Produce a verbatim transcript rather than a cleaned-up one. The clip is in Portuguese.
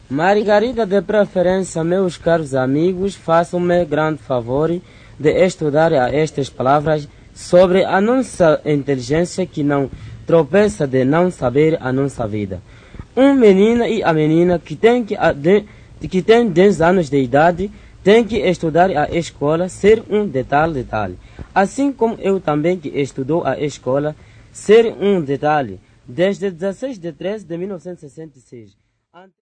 Margarida, de preferência, meus caros amigos, façam-me grande favor de estudar estas palavras sobre a nossa inteligência que não tropeça de não saber a nossa vida. Um menino e a menina que tem, que, que tem dez anos de idade tem que estudar a escola, ser um detalhe, detalhe. Assim como eu também que estudou a escola, ser um detalhe, desde dezesseis de treze de mil novecentos e sessenta e seis.